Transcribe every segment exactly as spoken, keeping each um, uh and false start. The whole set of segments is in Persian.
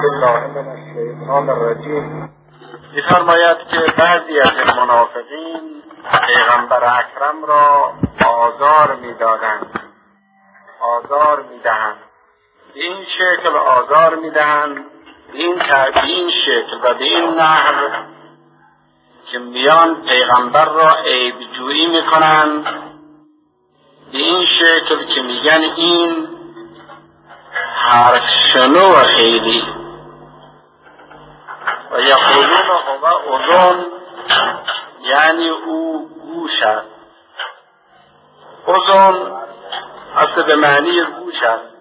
بالله من الشیطان الرجیم. می‌فرماید که بعضی از منافقین پیغمبر اکرم را آزار می‌دادند، آزار می‌دهند، به این شکل آزار می‌دهند، به این به این شکل و به این نحو که میان پیغمبر را عیب‌جویی می‌کنند، به این شکل که میگن این حرف شنو خیلی و یقولون هو اذن، یعنی او گوش است. اذن اصل به معنی گوش است.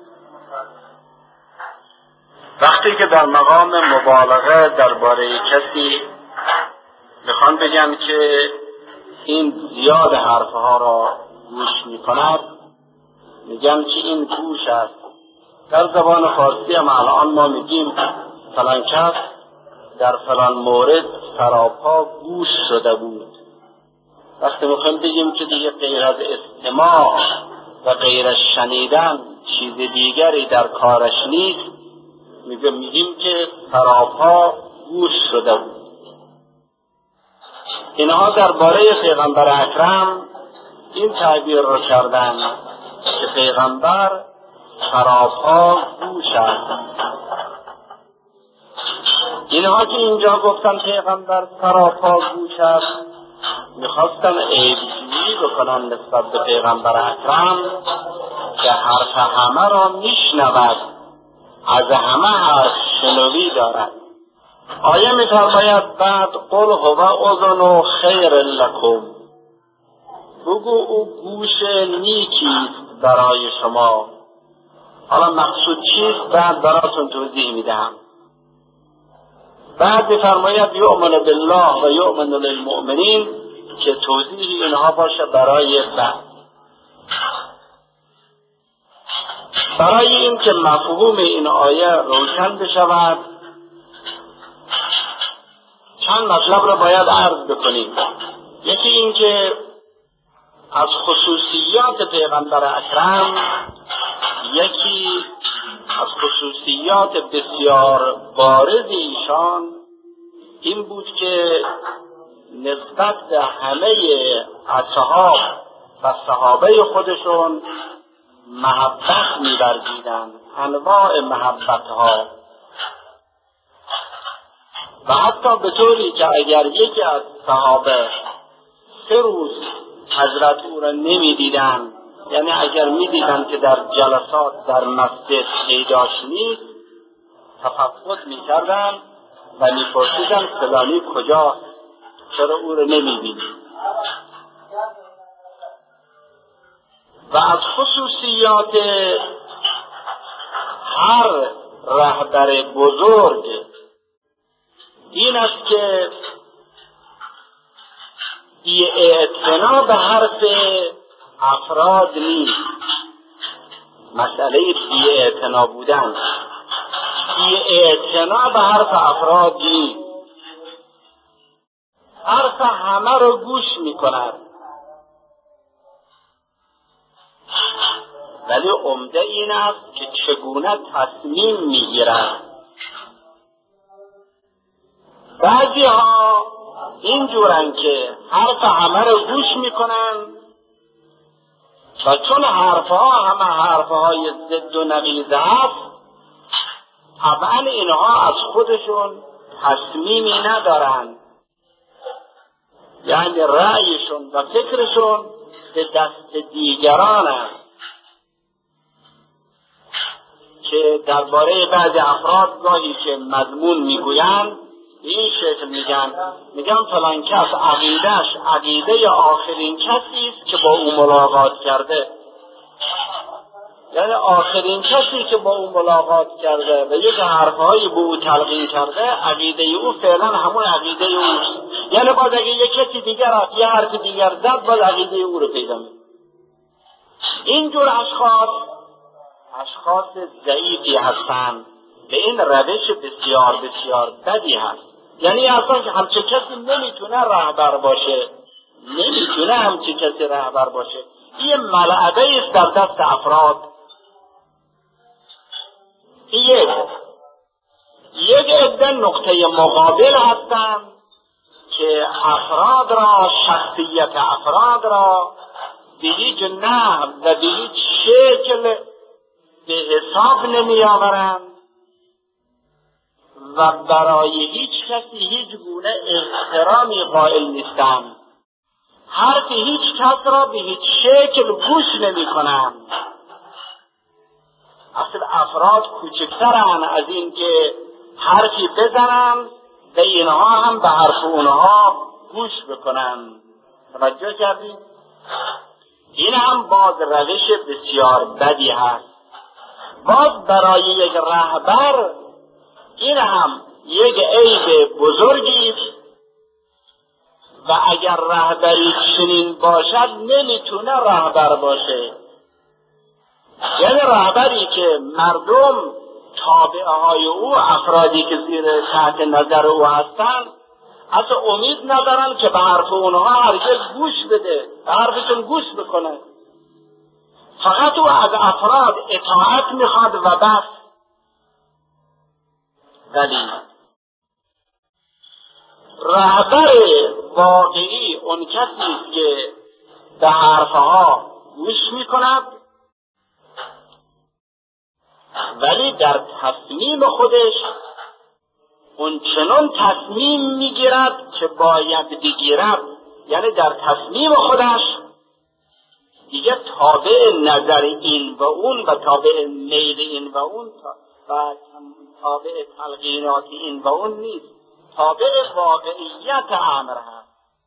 وقتی که در مقام مبالغه درباره کسی میخوان بگن که این زیاد حرفها را گوش میکند، میگن که این گوش است. در زبان فارسی هم الان ما میگیم فلان کس در فلان مورد سراپا گوش شده بود. وقتی میخوایم بگیم که دیگه غیر از استماع و غیر از شنیدن چیز دیگری در کارش نیست، میگیم میگیم که سراپا گوش شده بود. اینها درباره پیغمبر اکرم این تعبیر رو کردن که پیغمبر سراپا گوش است. اینها که اینجا گفتن پیغمبر سراپا گوش است، میخواستن عیب‌جویی بکنن نسبت به پیغمبر اکرم که حرف همه را میشنود، از همه حرف شنوی دارد. آیه میفرماید بعد قل هو اذن خیر لکم، بگو او گوش نیکیست برای شما. حالا مقصود چیست بعد براتون توضیح میدم. بعد میفرماید یؤمن بالله و یؤمن للمؤمنین که توضیح اینها باشه برای بعد. برای این که مفهوم این آیه روشن بشود چند مطلب را باید عرض بکنیم. یکی این که از خصوصیات پیغمبر اکرم، یکی از خصوصیات بسیار بارز ایشان این بود که نسبت به همه اصحاب و صحابه خودشون محبت می‌ورزیدند، انواع محبت‌ها، و حتی به طوری که اگر یکی از صحابه سه روز حضرت او را نمی‌دیدند، یعنی اگر می‌دیدند که در جلسات در مسجد پیداش نیست، تفقد می‌کردند و می‌پرسیدند فلانی کجاست، چرا او را نمی‌بینی؟ و از خصوصیات هر رهبر بزرگ این است که بی‌اعتنا به حرف افراد نیست. مسئله بی‌اعتنا بودن، بی‌اعتنا به حرف افراد نیست. حرف همه رو گوش می‌کند، ولی عمده این است که چگونه تصمیم می‌گیرد. بعضی ها این جورن که حرف همه رو گوش میکنن و چون حرفها همه حرفهای ضد و نقیض هست، طبعا اینها از خودشون تصمیمی ندارن، یعنی رأیشون و فکرشون به دست دیگران است. که درباره بعضی افراد گاهی که مضمون میگویند به این شکل میگن میگن فلان کس عقیدهش عقیده آخرین کسی است که با او ملاقات کرده، یعنی آخرین کسی که با او ملاقات کرده و یک حرفهایی به او تلقین کرده، عقیده او فعلا همون عقیده اوست. یعنی باز اگه یک کسی دیگر یه حرف دیگر زد، باز عقیده او رو پیدا می‌کنه. اینجور اشخاص اشخاص ضعیفی هستند، به این روش بسیار بسیار بدی هست. یعنی اصلا که همچه کسی نمیتونه رهبر باشه، نمیتونه همچه کسی رهبر باشه. این ملعبه است در دست افراد. یک عده نقطه مقابل هستند که افراد را، شخصیت افراد را به هیچ نحو و به هیچ شکل به حساب نمی آورند و برای هیچ کسی هیچ گونه احترامی قائل نیستند. حرف هیچ کس را به هیچ شکل گوش نمی کنند. اصل افراد کوچکترند از این که حرفی بزنند و اینها هم به حرف اونها گوش بکنند. توجه کردید؟ این هم باز روش بسیار بدی هست. باز برای یک رهبر این هم یک عیب بزرگی است و اگر رهبری چنین باشد نمیتونه رهبر باشه. یعنی رهبری که مردم تابعه های او، افرادی که زیر تحت نظر او هستند، اصلا امید ندارن که به حرف اونها هرگز گوش بده، به حرفشون گوش بکنه. فقط او از افراد اطاعت میخواد و بس. ولی رهبر واقعی اون کسی که به حرفها گوش میکند ولی در تصمیم خودش اون چنان تصمیم میگیرد که باید بگیرد. یعنی در تصمیم خودش دیگه تابع نظر این و اون و تابع میل این و اون و تابع تلقینات این و اون نیست، تابع واقعیت امر هست.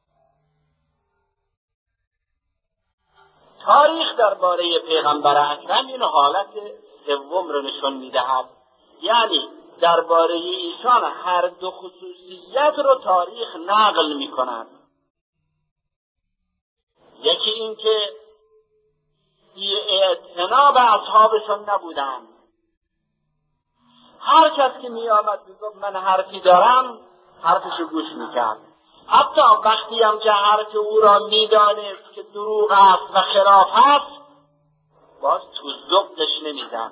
تاریخ درباره پیغمبر اکرم این حالت سوم رو نشون میدهد. یعنی درباره ایشان هر دو خصوصیت رو تاریخ نقل میکند. یکی این که بی‌اعتنا به اصحابشون نبودند. هر کس که می آمد میگفت من حرفی دارم، حرفشو گوش میکرد. حتی وقتی هم که حرف او را میدانست که دروغ است و خلاف است، باز تو ذوقش نمیزد.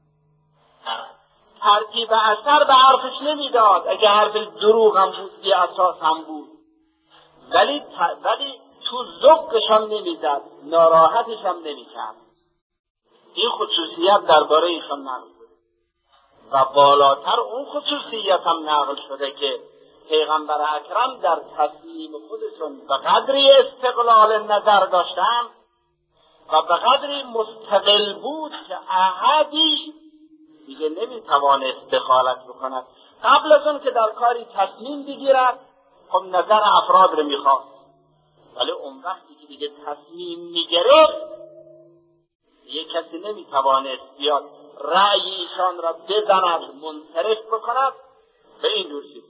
ترتیب اثر به حرفش نمیداد. اگه حرف دروغ هم بود بی اساس هم بود، ولی ولی تو ذوقش هم نمیزد، ناراحتش هم نمیکرد. این خصوصیت درباره ایشان نقل شده و بالاتر اون خصوصیت هم نقل شده که پیغمبر اکرم در تصمیم خودشون به قدری استقلال نظر داشتن و به قدری مستقل بود که احدی دیگه نمیتوانست دخالت بکند. قبل از اون که در کاری تصمیم بگیرد، خب نظر افراد رو میخواست، ولی اون وقتی که دیگه تصمیم میگرفت یک کسی نمیتوانست بیاد رأی ایشان را بزند، منصرف بکند به این دور چیز.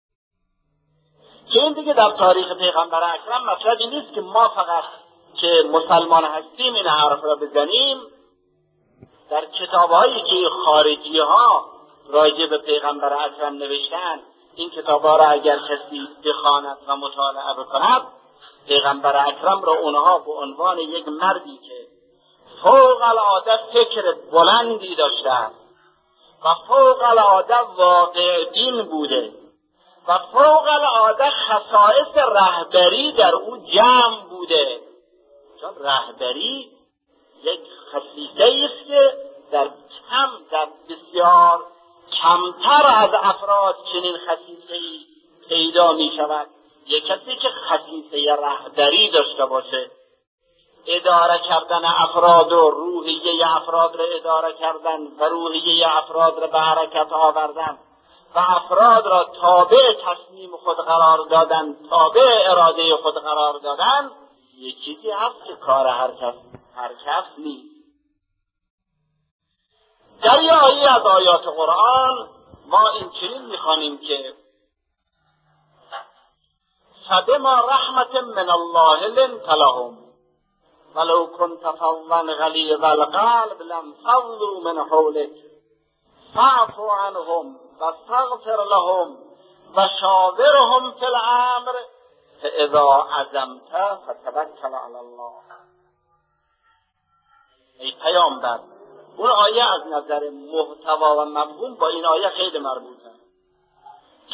که این دیگه در تاریخ پیغمبر اکرم مطلبی نیست که ما فقط که مسلمان هستیم این حرف را بزنیم. در کتابهایی که خارجی ها راجع به پیغمبر اکرم نوشتن، این کتابها را اگر کسی بخواند و مطالعه بکند، پیغمبر اکرم را اونها به عنوان یک مردی که فوق العاده فکر بلندی داشته است و فوق العاده واقع بین بوده و فوق العاده خصائص رهبری در او جمع بوده. چون رهبری یک خصیصه است که در کم در بسیار کمتر از افراد چنین خصیصه‌ای پیدا می شود. یک کسی که خصیصه رهبری داشته باشه، اداره کردن افراد و روحیه افراد را اداره کردن و روحیه افراد را به حرکت آوردن و افراد را تابع تصمیم خود قرار دادن، تابع اراده خود قرار دادن، یک چیزی هست که کار هر کس هر کس نیست. در یه آیه از آیات قرآن ما این چنین میخوانیم که فبما رحمت من الله لنت لهم ولو كنت فظا غلیظ القلب لانفضوا من حولك فاعف عنهم واستغفر لهم وشاورهم في الامر فاذا عزمت فتوکل علی الله. ای پیامبر، اون آیه از نظر محتوا و مفهوم با این آیه خیلی مربوطه.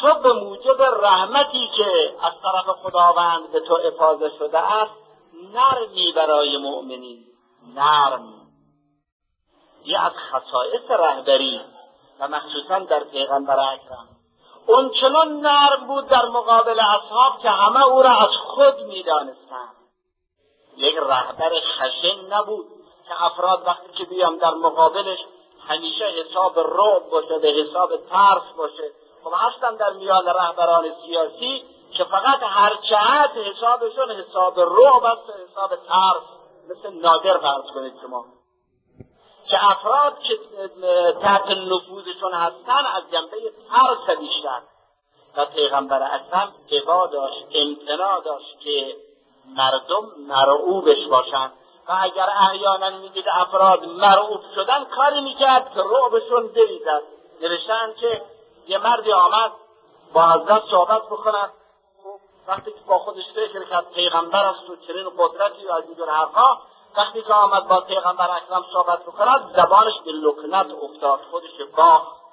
تو به موجب رحمتی که از طرف خداوند به تو افاضه شده است نرمی برای مؤمنین. نرم یه از خصائص رهبری و مخصوصا در پیغمبر اکرم اون چنان نرم بود در مقابل اصحاب که همه او را از خود می‌دانستند. یک رهبر خشن نبود که افراد وقتی که بیان در مقابلش همیشه حساب رعب باشه، به حساب ترس باشه. خب هستن در میان رهبران سیاسی که فقط هر جهت حسابشون حساب رعب است و حساب ترس، مثل نادر فرض کنید شما، که افراد که تحت نفوذشون هستن از جنبه ترس بیشتر. و پیغمبر اکرم ابا داشت، امتناع داشت که مردم مرعوبش باشن و اگر احیانا میدید افراد مرعوب شدن کاری میکرد که رعبشون بریزد. نوشتن که یه مردی آمد با حضرت صحبت بکند، وقتی که با خودش فکر کرد پیغمبر است و چنین قدرتی و از این حرفا، وقتی که آمد با پیغمبر اکرم صحبت بکند زبانش به لکنت افتاد، خودش باخت.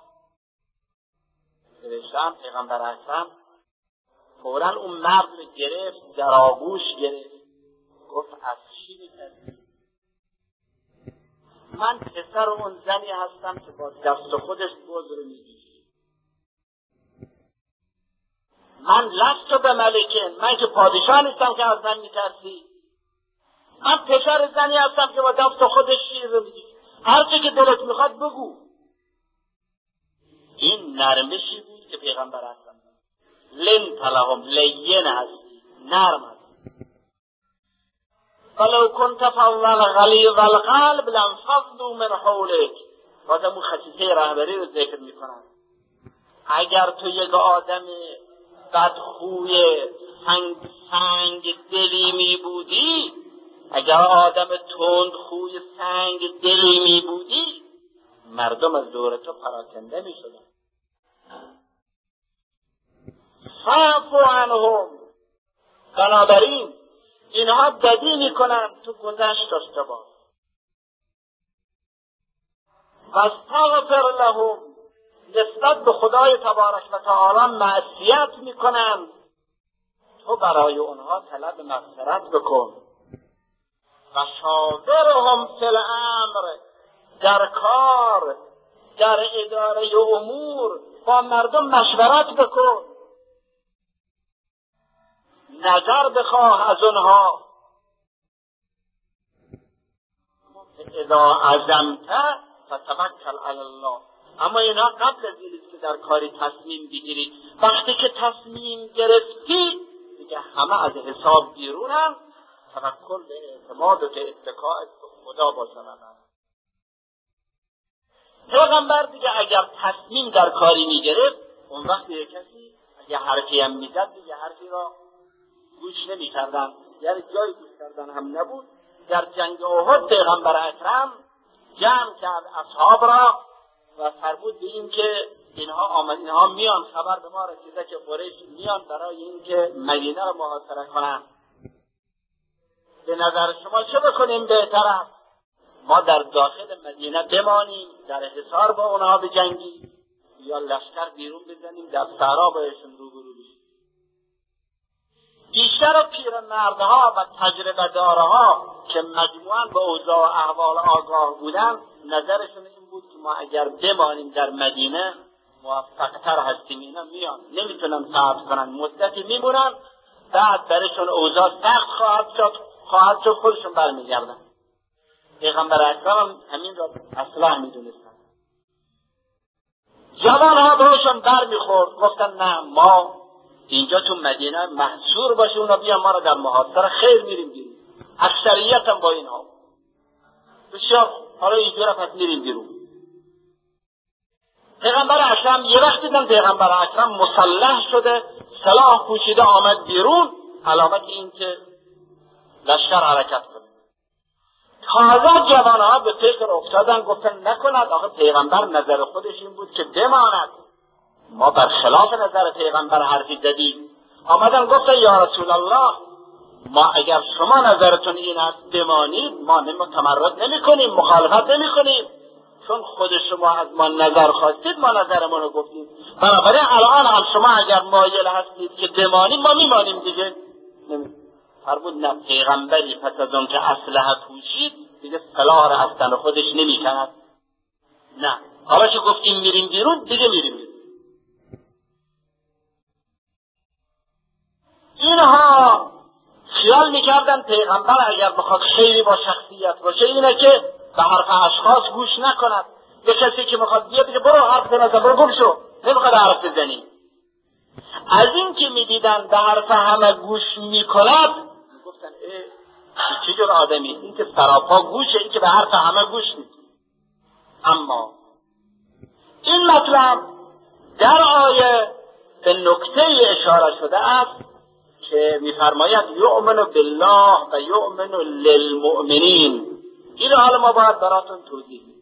نوشتن پیغمبر اکرم فوراً اون مرد رو گرفت، در آغوش گرفت، گفت از چی می‌ترسی؟ من پسر اون زنی هستم که با دست خودش بز رو می‌کشه. من لست به ملکه، من که پادشاه نیستم که از من می‌ترسی. من پسر زنی هستم که با دست خودش شیر رو می‌کشه. هر چی که دلت می‌خواد بگو. این نرمشی بود که پیغمبر اکرم لن تلهم لین هستی، نرم هست. ولو كنت فظا غلیظ القلب لانفضوا من حولک. بازم اون خصیصه رهبری رو ذکر میکنن. اگر تو یک آدم بدخوی سنگ سنگ دلی می بودی، اگر آدم تند خوی سنگ دلی می بودی، مردم از دور تو پراکنده می شدن. فاعف عنهم. بنابراین اینها بدی میکنن، تو گذشت داشته باش. واستغفر لهم. نسبت به خدای تبارک و تعالی معصیت میکنن، تو برای اونها طلب مغفرت بکن. و شاورهم فی الامر. در کار، در اداره امور با مردم مشورت بکن، نظر بخواه از اونها. اذا عزمت فتوکل علی الله. اما اینا قبل از این که در کاری تصمیم بگیری، وقتی که تصمیم گرفتی دیگه همه از حساب بیرونن، توکل به اعتماد و به اتکاء به خدا باشن. پیغمبر دیگه اگر تصمیم در کاری میگرفت، اون وقت یه کسی اگه حرفی هم میزد دیگه حرفی را گوش نمی کردن، یعنی جای گوش کردن هم نبود. در جنگ احد پیغمبر اکرم جمع کرد اصحاب را و فرمود به این که اینها آمد، اینها میان، خبر به ما رسیده که قریش میان برای این که مدینه را محاصره کنند. به نظر شما چه بکنیم بهتر است؟ ما در داخل مدینه بمانیم، در حصار با اونها بجنگیم، یا لشکر بیرون بزنیم در صحرا بایشون روبرو بشیم؟ بیشتر پیرمردها و تجربه دارها که مجموعاً به اوضاع و احوال آگاه بودن، نظرشون این بود که ما اگر بمانیم در مدینه موفق‌تر هستیم. اینا میان نمیتونن صبر کنن، مدتی میمونن، بعد برشون اوضاع سخت خواهد شد، خواهد شد خودشون برمیگردن. پیغمبر اکرم همین را اصلاح میدونستن. جوانها بهشون بر میخورد، گفتن نه ما اینجا تو مدینه محصور باشه، اونا بیان ما را در محاصره، خیر میریم بیرون. اکثریت هم با اینها بسیار حالا اینجورا پس میریم بیرون. پیغمبر اکرم یه وقت دیدن پیغمبر اکرم مسلح شده، سلاح پوشیده آمد بیرون، علامت این که لشکر حرکت کنه. تازه جوانها به فکر افتادن، گفتن نکند، آخه پیغمبر نظر خودش این بود که بماند، ما برخلاف نظر پیغمبر حرفی زدیم. آمدن گفتن یا رسول الله، ما اگر شما نظرتون این است بمانید، ما تمرد نمی کنیم، مخالفت نمی کنیم، چون خود شما از ما نظر خواستید ما نظرمون رو گفتیم، بنابراین الان هم شما اگر مایل هستید که بمانیم ما میمانیم دیگه. فرمود نه، پیغمبری پس از اون که اسلحه پوشید دیگه سلاح را از تن خودش نمیکند. نه، حالا که گفتیم میریم بیرون دیگه میریم بیرون. اینها خیال میکردن پیغمبر اگر بخواد خیلی با شخصیت باشه اینه که به حرف اشخاص گوش نکند. یه کسی که میخواد بیاد که برو حرف بزن، برو گم شو، نمیخواد حرف بزنی. از این که میدیدن به حرف همه گوش میکند میگفتن اه چه جور آدمی این که سراپا گوشه، این که به حرف همه گوش نیست. اما این مطلب در آیه به نکته اشاره شده است که میفرماید یؤمن بالله و یؤمن للمؤمنین. این حال ما باید براتون توضیح بدیم.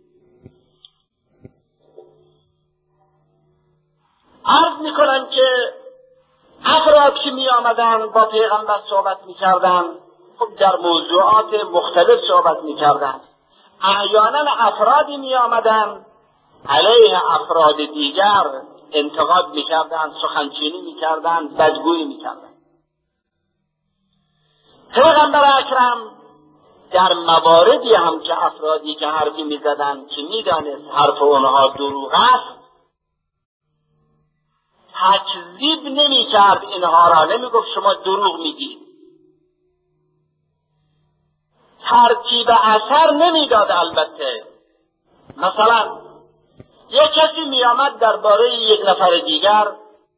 عرض میکنن که افراد که می آمدن با پیغمبر صحبت میکردن، خب در موضوعات مختلف صحبت میکردن. احیانا افرادی می آمدن علیه افراد دیگر انتقاد میکردن، سخنچینی میکردن، بدگویی میکردن. پیغمبر اکرم در مواردی هم که افرادی که حرفی میزدن که میدانست حرف اونها دروغ است تکذیب نمیکرد، اینها را نمیگفت شما دروغ میگید، ترتیب اثر نمیداد. البته مثلا یک کسی میآمد درباره یک نفر دیگر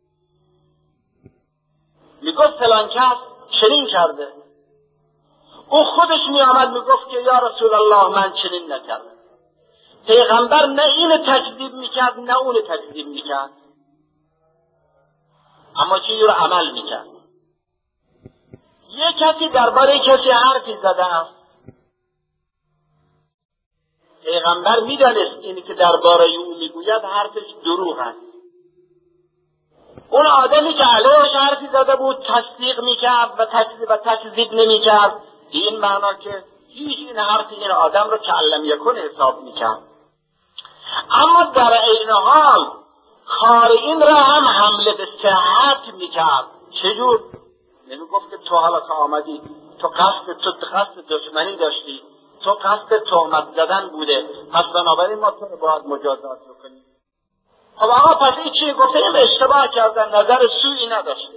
میگفت فلان کس چنین کرده، او خودش میآمد میگفت که یا رسول الله من چنین نکردم. پیغمبر نه اینو تکذیب میکرد نه اونو تکذیب میکرد، اما چیزی رو عمل میکرد. یک کسی درباره کسی حرفی زده است، پیغمبر میدانست اینی که درباره او میگوید حرفش دروغ است. اون آدمی که علیهش حرفی زده بود تصدیق میکرد و تکذیب و تکذیب نمیکرد، این معنا که هیچ این حرفی این آدم رو کلم یکن حساب میکرد. اما در عین حال کار این را هم حمله به صحت میکرد. چجور؟ نمیگفت که تو حالا که آمدی تو قصد تو قصد دشمنی داشتی، تو قصد تهمت زدن بوده، پس بنابراین ما تو رو باید مجازات بکنیم. خب آقا پس این چی گفته؟ این اشتباه کردن، نظر سوئی نداشته.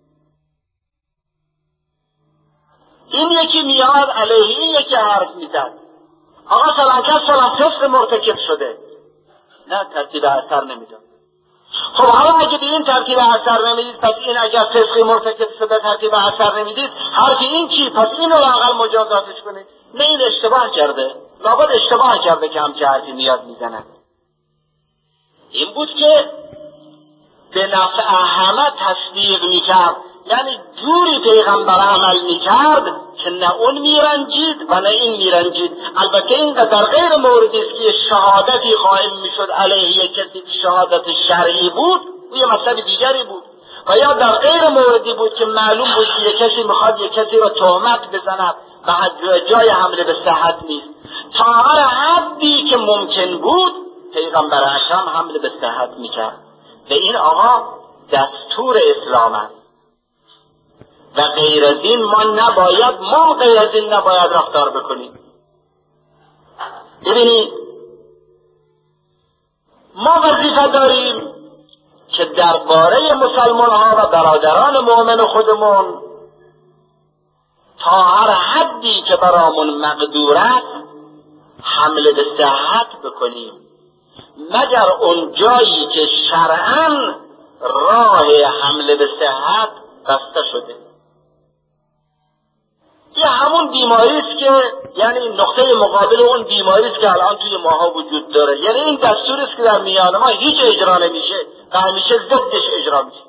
این یکی میاد علیه این یکی حرف میزد، آقا فلان کس فلان فسق مرتکب شده، نه ترتیب اثر نمیداد. خب حالا اگه به این ترتیب اثر نمیدید پس این اگر فسقی مرتکب شده ترتیب اثر نمیدید، حرف این چی؟ پس این رو لااقل مجازاتش کنید. نه این اشتباه کرده، لابد اشتباه کرده که همچه حرفی میاد میزنه. این بود که به نفع همه تصدیق میکرد، یعنی جوری پیغمبر عمل میکرد که نه اون میرنجید و نه این میرنجید. البته این در غیر موردی است که شهادتی قائم میشد علیه یک کسی که شهادت شرعی بود و یه مطلب دیگری بود، و یا در غیر موردی بود که معلوم بود که یک کسی میخواد یک کسی را تهمت بزند و جای حمله به صحت نیست. تا هر حدی که ممکن بود پیغمبر اکرم حمله به صحت میکرد. و این آقا دستور اسلام است و غیر از این ما نباید ما غیر از این نباید رفتار بکنیم. ببینید ما وظیفه داریم که درباره مسلمان ها و برادران مؤمن خودمون تا هر حدی که برامون مقدور است حمله به صحت بکنیم، مگر اون جایی که شرعاً راه حمله به صحت بسته شده. این همون بیماری است که یعنی نقطه مقابل اون بیماری است که الان توی ماها وجود داره. یعنی این دستور است که در میان ما هیچ اجرا نمیشه و همیشه ضدش اجرا میشه.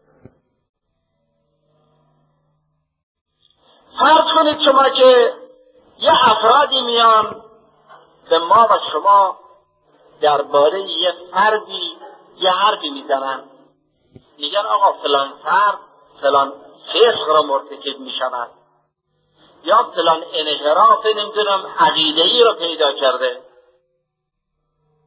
فرض کنید شما که یه افرادی میان به ما و شما درباره یه فردی یه حرفی میزنن، میگن آقا فلان فرد فلان فسق را مرتکب میشود یا فلان انحراف نمیدونم عقیده‌ای را پیدا کرده.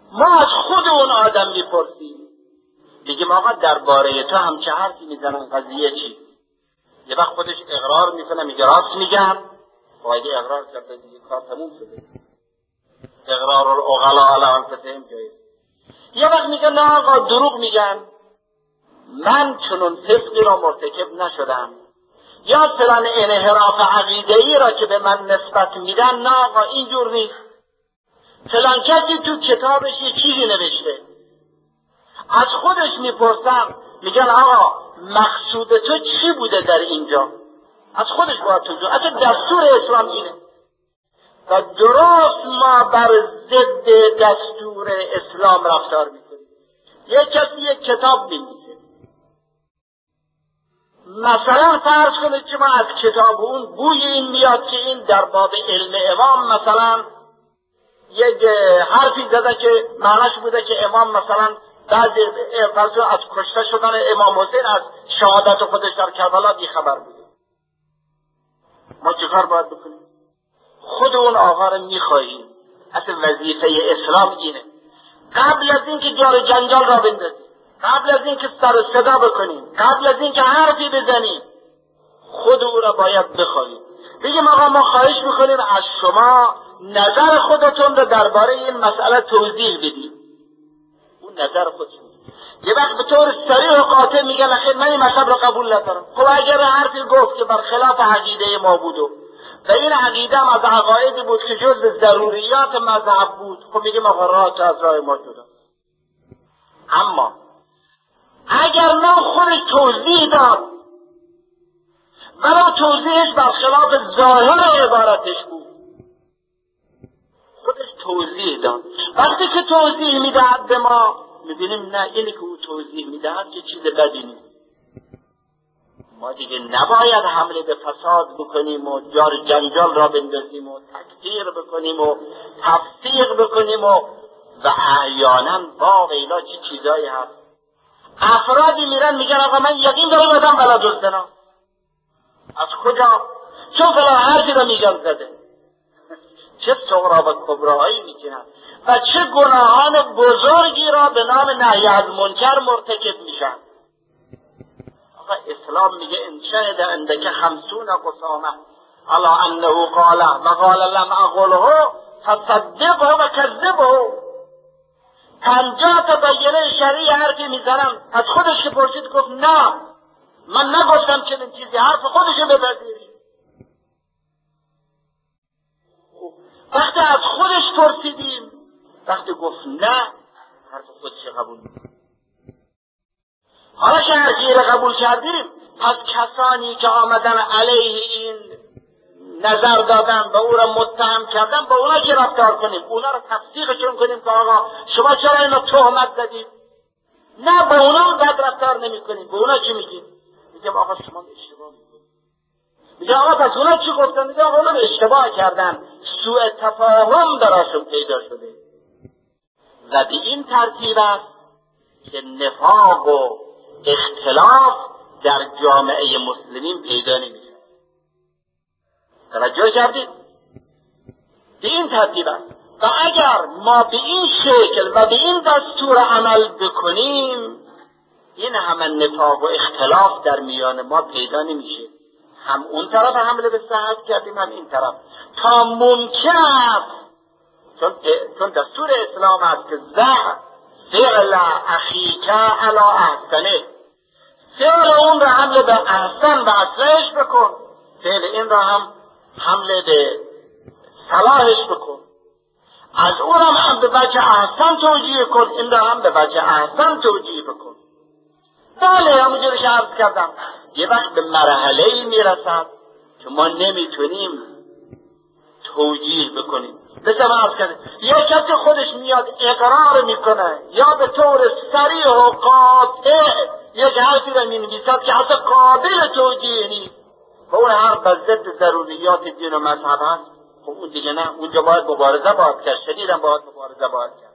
ما از خود اون آدم میپرسیم، میگیم آقا درباره تو همچه حرفی میزنن، قضیه چی؟ یه وقت خودش اقرار میکنه، میگه راست میگم. فایده اقرار کرده دیگه، کار تموم شده. اقرار العقلا علی انفسهم جایز. یه وقت میگه نه آقا دروغ میگن، من چنون فسقی را مرتکب نشدم، یا فلان انحراف عقیده‌ای را که به من نسبت میدن نه آقا اینجور نیست، فلان کسی تو کتابش یه چیزی نوشته. از خودش میپرسم، میگن آقا مقصود تو چی بوده در اینجا؟ از خودش باید توضیح. اصلا دستور اسلام اینه و درست ما بر ضد دستور اسلام رفتار میکنیم. یک کسی یک کتاب می‌نویسه، مثلا فرض کنید که ما از کتاب اون بوی این میاد که این در باب علم امام مثلا یک حرفی زده که معناش بوده که امام مثلا بعد فرض از کشته شدن امام حسین از شهادت خودش در کربلا بیخبر بوده. ما چیکار باید بکنیم؟ خود اون آقا رو میخواهیم. اصلا وظیفه اسلام اینه، قبل از اینکه جار جنجال را بندازیم، قبل از اینکه سر و صدا بکنیم، قبل از اینکه حرفی بزنیم، خود او را باید بخواهیم. بگیم آقا ما خواهش میکنیم از شما نظر خودتون رو درباره این مسئله توضیح بدید. اون نظر خودشون یه وقت به طور صریح و قاطع میگن اخیر من این مذهب رو قبول ندارم. خب اگر حرفی گفت که برخلاف عقیده ما بود و این عقیده هم از عقایدی بود که جز ضروریات مذهب بود، خب میگیم آقا راه تو از راه ما جدا. اما اگر نه خودش توضیح داد ولو توضیحش برخلاف ظاهر عبارتش بود، خودش توضیح داد، وقتی که توضیح میدهد به ما میبینیم نه اینی که او توضیح میدهد که چیز بدی نیست. ما دیگه نباید حمله به فساد بکنیم و جار جنجال را بندازیم و تکفیر بکنیم و تفسیق بکنیم و و احیانا با ویلا چی چیزایی هست. افرادی میرن میگن آقا من یقین دارم آدم بلدزدنا. از کجا؟ چون فلان حرفی را میگن زده. چه صغرا و کبراهایی میکنن و چه گناهان بزرگی را به نام نهی از منکر مرتکب میشن. آقا اسلام میگه ان شهد عندك خمسون قسامه على انه قال و قال لم اقله فصدقه و کذبه. پنجاه تا بیانه شرعی حرفی میزنن، از خودش که پرسید گفت نه من نگفتم چنین چیزی، حرف خودشو بپذیری. وقتی از خودش پرسیدیم، وقتی گفت نه حرف خودش قبول میکنیم. حالا که حرفی را قبول کردیم، پس کسانی که آمدن علیه این نظر دادن و او را متهم کردن با اونا که رفتار کنیم، اونا را تفسیقشون کنیم که آقا شما چرا اینا تهمت زدید؟ نه با اونا بد رفتار نمی کنیم. با اونا چی میگیم؟ میگیم آقا شما اشتباه میکنید. میگه آقا پس اونا چی گفتن؟ میگه آقا اونا اشتباه کردن، سوء تفاهم دراشون پیدا شده. و به این ترتیب است که نفاق و اختلاف در جامعه مسلمین پیدا نمیشه. توجه کردید؟ به این ترتیب است و اگر ما به این شکل و به این دستور عمل بکنیم، این همه نفاق و اختلاف در میان ما پیدا نمیشه. هم اون طرف حمله به صحت کردیم، هم این طرف، تا ممکن است، چون, چون دستور اسلام است که زع فعل اخیک علی احسنه، فعل اون را حمله به احسن و اصلحش بکن، فعل این را هم حمله به صلاحش بکن. از اون هم به وجه احسن توجیه کن، این را هم به وجه احسن توجیه بکن. بله همونجوری که عرض کردم یه وقت به مرحله‌ای میرسد که ما نمیتونیم توجیه بکنیم. مثل ما عرض کردیم یه کسی خودش میاد اقرار میکنه یا به طور صریح و قاطع یک حرفی را مینویسد که حتی قابل توجیه نیست و اون حرف بر ضد ضروریات دین و مذهب هست، خب اون دیگه نه، اونجا باید مبارزه باید کرد، شدیداً باید مبارزه باید کرد.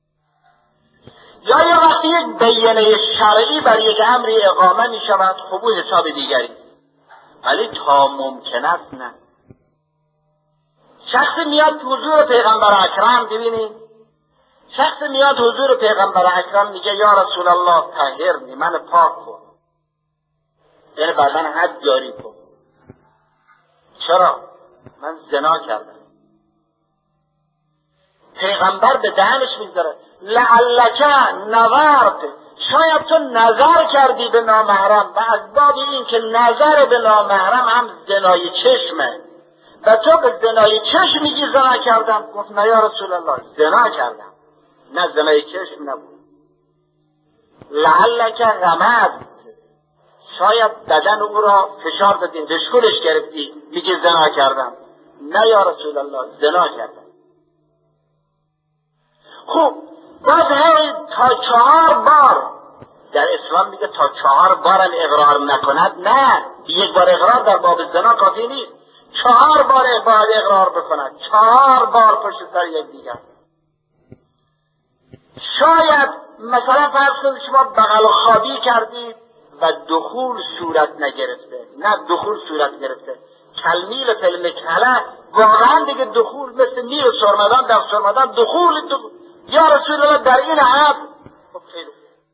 یا یا وقتی یک بیانیه شرعی بر یک امری اقامه می شود، خب اون حساب دیگری، ولی تا ممکن است نه. شخصی میاد حضور پیغمبر اکرم، ببینید شخص میاد حضور پیغمبر اکرم میگه یا رسول الله طهرنی، من پاک کن، یعنی بعدا حد جاری کن. چرا؟ من زنا کردم. پیغمبر به دهنش میگذاره لعلک نظرت، شاید تو نظر کردی به نامحرم، و از باب این که نظر به نامحرم هم زنای چشمه و تو به زنای چشم میگی زنا کردم. گفت نه یا رسول الله زنا کردم، نه زنای چشم نبود. لعلک غمد، شاید بدن او را فشار دادی، دشکلش گرفتی، میگی زنا کردم. نه یا رسول الله زنا کردم. خوب باز هی تا چهار بار در اسلام میگه تا چهار بارم اقرار نکند، نه، یک بار اقرار در باب زنا کافی نیست، چهار بار باید اقرار بکند، چهار بار پشت سر یک دیگر. شاید مثلا فرض کنید شما بغل خوابی کردید و دخول صورت نگرفته، نه دخول صورت گرفته، کلمیل فیلم کله، واقعا دیگه دخول مثل میر سرمدان در سرمدان دخول, دخول. یا رسول الله در این حد خب خیلی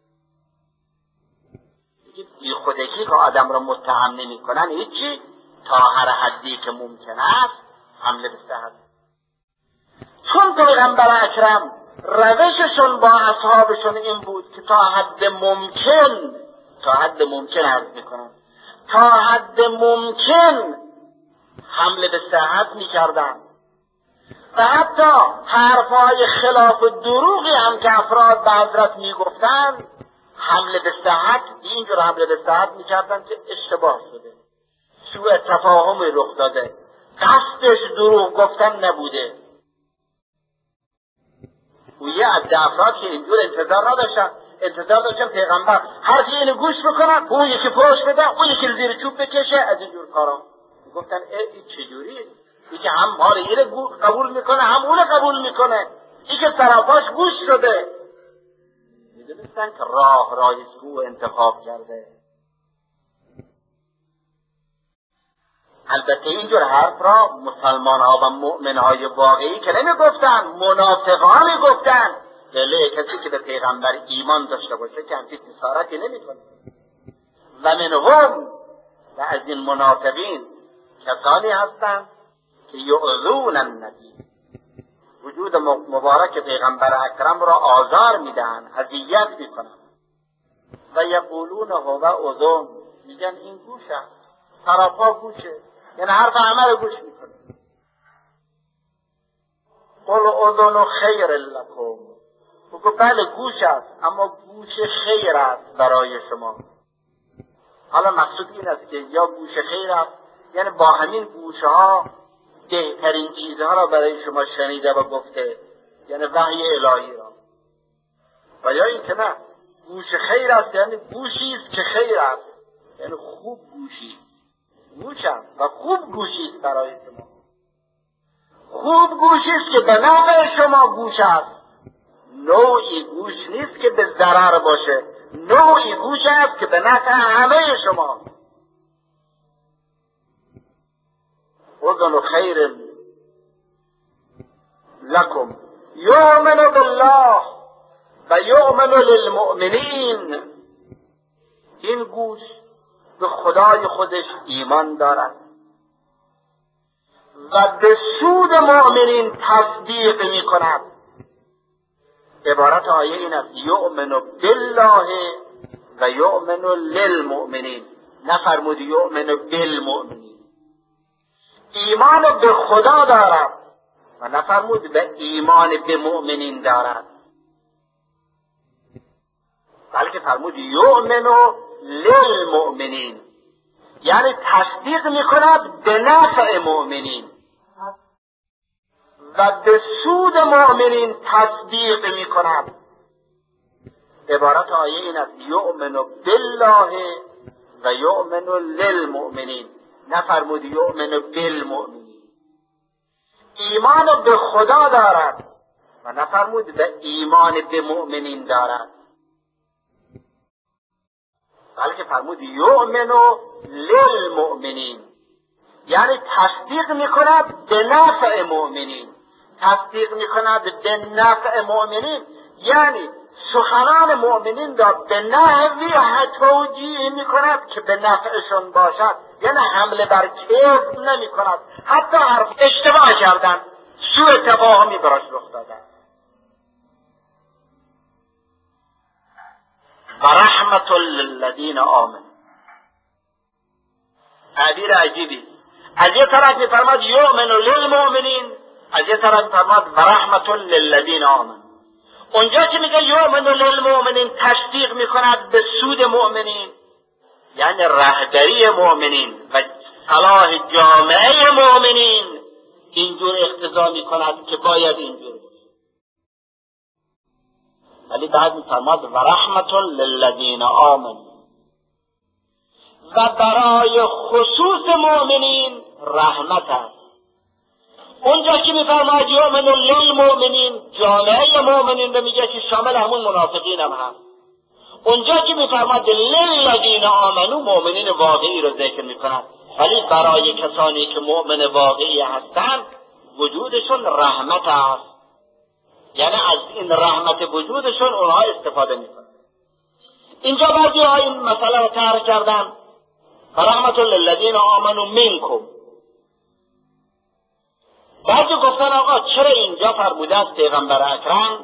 دیگه بی خودکی که آدم را متهم نمی کنن هیچی، تا هر حدی که ممکن است حمله به صحت. چون پیغمبر اکرم روششون با اصحابشون این بود که تا حد ممکن تا حد ممکن عرض میکنن تا حد ممکن حمله به صحت میکردن و حتی حرفهای خلاف دروغی هم که افراد به حضرت میگفتن حمله به صحت، اینجور حمله به صحت میکردن که اشتباه شده، سوء تفاهمی رخ داده، قصدش دروغ گفتن نبوده. و یه عده افراد که اینجور انتظار نداشتن، انتظار داشتن پیغمبر حرفی اینو گوش بکنن، اون یکی پروش بده، اون یکی زیر چوب بکشه، از اینجور کارا. گفتن این چجوریه؟ این که هم حال اینو قبول میکنه هم اونو قبول میکنه، این که طرفاش گوش شده. میدونستن که راه رایزگو انتخاب کرده. البته اینجور حرف را مسلمان ها و مؤمن های واقعی که نمی گفتن، منافقان گفتن. ولی کسی که به پیغمبر ایمان داشته باشه که همچین جسارتی نمی کنه. و منهم، و از این منافقین کسانی هستند که یؤذون النبی، وجود مبارک پیغمبر اکرم را آزار میدن، اذیت میکنن. و یقولون هو اذن، میگن این گوشه، طرفا گوشه، یعنی حرف همه رو گوش میکنه. قل اذن خیر لکم، بگو بله گوش است، اما گوش خیر است برای شما. حالا مقصود این است که یا گوش خیر است، یعنی با همین گوشه ها بهترین چیزها را برای شما شنیده و گفته، یعنی وحی الهی را. و یا این که نه، گوش خیر است یعنی گوشی است که خیر است، یعنی خوب گوشی، گوش است و خوب گوشی است برای شما. خوب گوشی است که به نفع شما گوش است، نوعی گوش نیست که به ضرر باشه، نوعی گوش است که به نفع همه شما. اذن خیر لکم یؤمن بالله و یؤمن للمؤمنین، این گوش به خدای خودش ایمان دارد و به سود مؤمنین تصدیق می کند. عبارت آیه این است یؤمن بالله و یؤمن للمؤمنین، نفرمود یؤمن بالمؤمنین. ایمان به خدا دارد و نفرمود به ایمان به مؤمنین دارد، بلکه فرمود یؤمن للمؤمنین، یعنی تصدیق میکند به نفع مؤمنین و به سود مؤمنین تصدیق میکند. عبارت آیه این است یؤمن بالله و یؤمن للمؤمنین، نفرمود یؤمن بالمؤمنین. ایمان به خدا دارد و نفرمود به ایمان به مؤمنین دارد، بلکه فرمود یؤمن للمؤمنین، یعنی تصدیق میکند به نفع مؤمنین تصدیق میکند به نفع مؤمنین، یعنی سخنان مؤمنین را به نحوی توجیه میکند که به نفعشون باشد، یعنی حمله بر کذب نمیکند. حتی حرف اشتباه کردن، سوء تفاهمی براش رخ دادن. و رحمت للذین آمنوا، تعبیر عجیبی. از یه طرف میفرماد یؤمن للمؤمنین، از یه طرف میفرماد و رحمت للذین آمنوا. اونجا که میگه یؤمن للمؤمنین تصدیق میکند به سود مؤمنین، یعنی رهبری مؤمنین و صلاح جامعه مؤمنین، اینجور اقتضا میکند که باید اینجور باشه. ولی بعد میفرماد و رحمت للذین آمنوا، و برای خصوص مؤمنین رحمت است. اونجا که میفرماد یؤمن للمؤمنین، جامعه مؤمنین رو میگه که شامل همون منافقین هم هست. اونجا که میفرماد للذین آمنوا، مؤمنین واقعی رو ذکر میکند، ولی برای کسانی که مؤمن واقعی هستند وجودشون رحمت است، یعنی از این رحمت وجودشون اونها استفاده میکنند. اینجا بعضی ها این مسئله رو طرح کردن و رحمت للذین آمنوا منکم. بعضی گفتن آقا چرا اینجا فرموده است پیغمبر اکرم،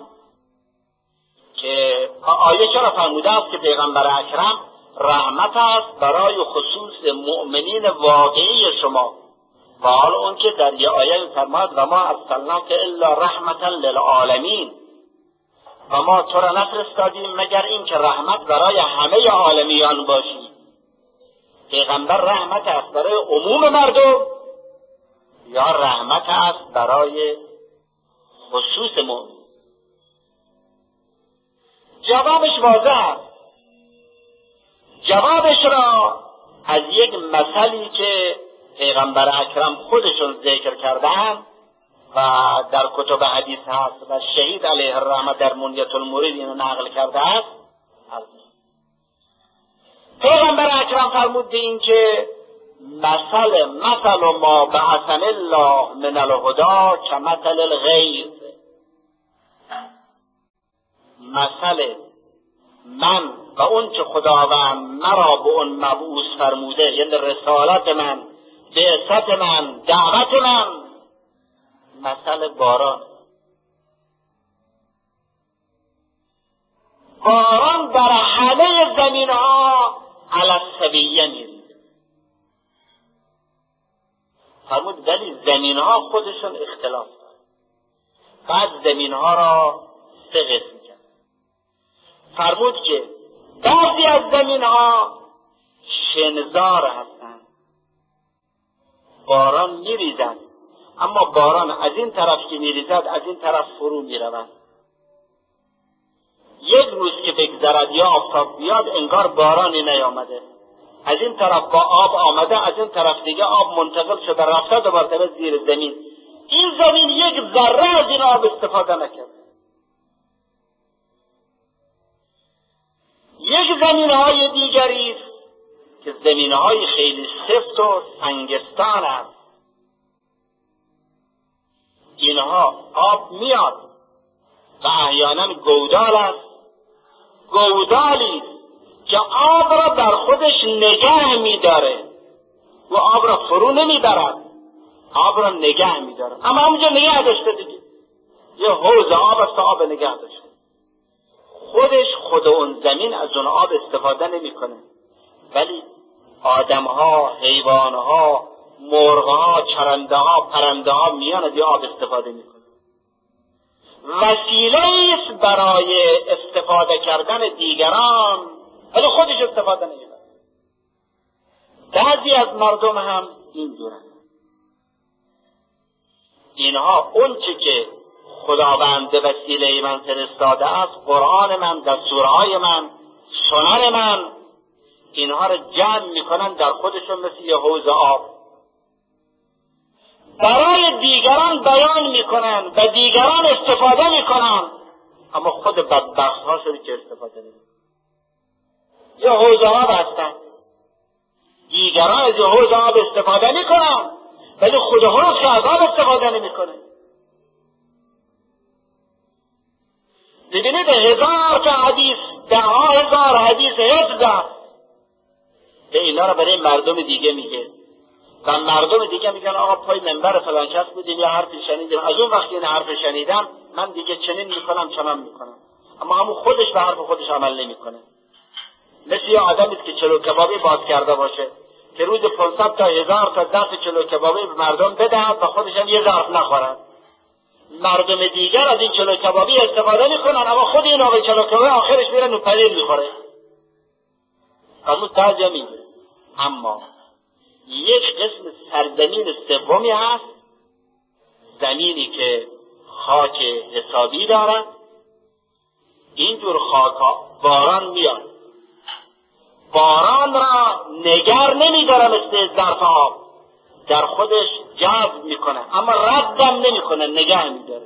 که آیه چرا فرموده است که پیغمبر اکرم رحمت است برای خصوص مؤمنین واقعی شما، و حال اون که در یه آیه فرماد و ما ارسلناک الا رحمتا للعالمین، و ما تو را نفرستادیم مگر این که رحمت برای همه عالمیان باشی. پیغمبر رحمت است برای عموم مردم یا رحمت است برای خصوص مؤمن؟ جوابش واضح است. جوابش را از یک مثلی که پیغمبر اکرم خودشون ذکر کردن و در کتب حدیث هست و شهید علیه الرحمه در منیت المرید اینو نقل کرده است. پیغمبر اکرم فرمود به این که مثل مثل ما بعثنی الله من الهدی کمثل الغیث، مثل من و اون که خداوند مرا به اون مبعوث فرموده، یعنی رسالت من، بعثت من، دعوت من، مثل باران. باران در همه زمین ها علی السویه میرید. فرمود ولی زمین ها خودشون اختلاف دارن. بعد زمین ها را سه قسم کرد. فرمود که بعضی از زمین ها شنزار هستند، باران میریزد، اما باران از این طرف که میریزد از این طرف فرو میرود. یک روز که بگذرد یا آفتاب بیاد انگار بارانی نیامده، از این طرف با آب آمده، از این طرف دیگه آب منتقل شده رفته دو مرتبه زیر زمین. این زمین یک ذره از این آب استفاده نکرد. یک زمینهای دیگری است که زمینهای خیلی سفت و سنگستان است. اینها آب میاد و احیانا گودال است، گودالی که آب را در خودش نگه میداره و آب را فرو نمیبرد، آب را نگه میداره، اما همونجا نگه داشته دیگه. یه حوض آب است، آب نگه داشته، خودش خود اون زمین از اون آب استفاده نمیکنه، ولی آدمها، حیوانها، مرغها، چرندهها، پرندهها میان از آب استفاده میکنه. وسیله است برای استفاده کردن دیگران، ولی خودش استفاده نمیکنه. بعضی از مردم هم اینجورن. اینها اون چی که خداوند به وسیله من فرستاده است، قرآن من، دستورهای من، سنن من، اینها رو جمع میکنن در خودشون مثل یه حوض آب، برای دیگران بیان میکنن و دیگران استفاده میکنن، اما خود بدبخت ها شده که استفاده نمیکنن. یه حوض آب هستن، دیگران از یه حوض آب استفاده میکنن، ولی خود حوض که از آب استفاده نمیکنه. ببینید هزار تا حدیث، ده ها هزار حدیث حفظ به اینا رو برای مردم دیگه میگه و مردم دیگه میگن آقا پای منبر فلان کس بودیم یا حرفی شنیدیم، از اون وقتی این حرف شنیدم من دیگه چنین میکنم چنان میکنم. اما همون خودش به حرف خودش عمل نمیکنه. مثل یه آدمی که چلو کبابی باز کرده باشه که روز پانصد تا هزار تا ظرف چلو کبابی به مردم بدهد و خودش هم یه ظرف نخورد. مردم دیگر از این چلو کبابی استفاده میکنن اما خود این آقای چلو کبابی آخرش میره نوپنیر میخوره. همون درجا میگه. اما یک قسم سرزمین سومی هست، زمینی که خاک حسابی دارد. اینجور خاکا باران میاد، باران را نگر نمیداره مثل ظرف آب، در خودش جذب میکنه اما ردم نمیکنه، نگه میداره.